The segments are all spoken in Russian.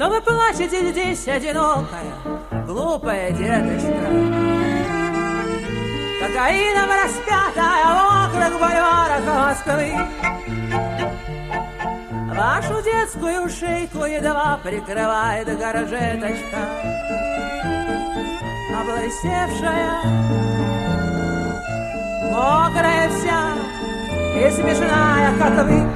Что вы плачете здесь, одинокая, глупая деточка? Кокаином распятая в окнах бульварах Москвы. Вашу детскую шейку едва прикрывает горжеточка, облысевшая, мокрая вся и смешная, как вы.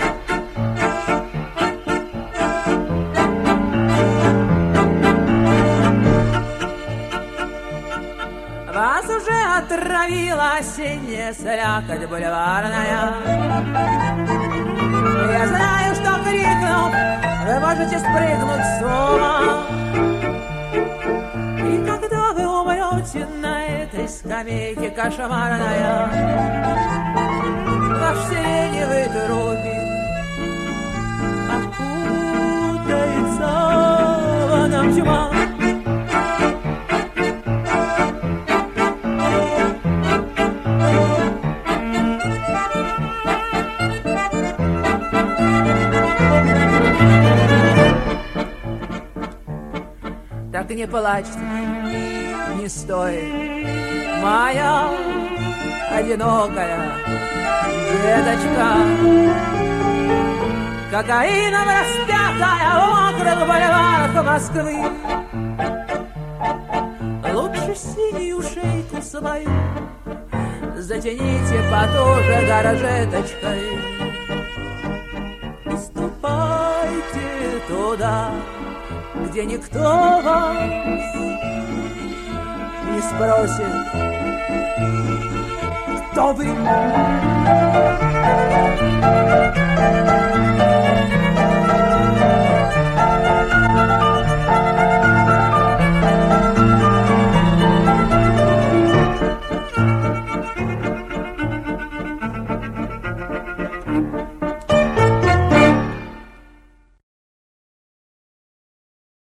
Вас уже отравила осенняя слякоть бульварная. Я знаю, что, крикнув, вы можете спрыгнуть с ума. И когда вы умрете на этой скамейке кошмарная, ваш сиреневый трупик окутается ваном тьма. Так не плачьте, не стоит, моя одинокая деточка. Кокаином распятая в мокрых бульварах Москвы. Лучше синюю шейку свою затяните потуже горжеточкой и ступайте туда, где никто вас не спросит, кто вы.